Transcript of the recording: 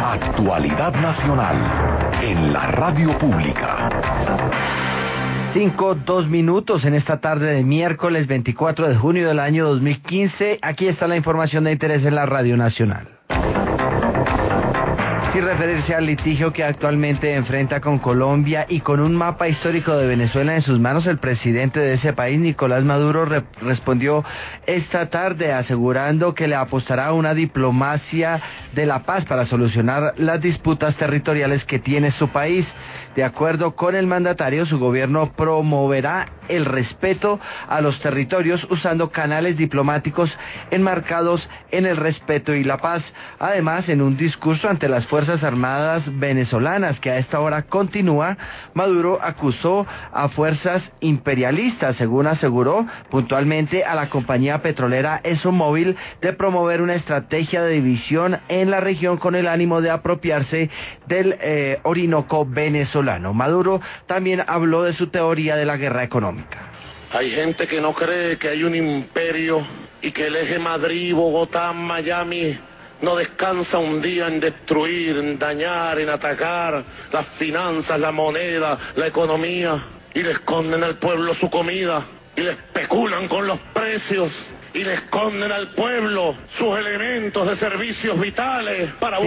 Actualidad Nacional en la Radio Pública. 5:02 en esta tarde de miércoles 24 de junio del año 2015. Aquí está la información de interés en la Radio Nacional. Sin referirse al litigio que actualmente enfrenta con Colombia y con un mapa histórico de Venezuela en sus manos, el presidente de ese país, Nicolás Maduro, respondió esta tarde asegurando que le apostará a una diplomacia de la paz para solucionar las disputas territoriales que tiene su país. De acuerdo con el mandatario, su gobierno promoverá el respeto a los territorios usando canales diplomáticos enmarcados en el respeto y la paz. Además, en un discurso ante las Fuerzas Armadas venezolanas, que a esta hora continúa, Maduro acusó a fuerzas imperialistas, según aseguró puntualmente a la compañía petrolera ExxonMobil, de promover una estrategia de división en la región con el ánimo de apropiarse del Orinoco venezolano. Maduro también habló de su teoría de la guerra económica. Hay gente que no cree que hay un imperio y que el eje Madrid, Bogotá, Miami no descansa un día en destruir, en dañar, en atacar las finanzas, la moneda, la economía, y le esconden al pueblo su comida, y le especulan con los precios, y le esconden al pueblo sus elementos de servicios vitales para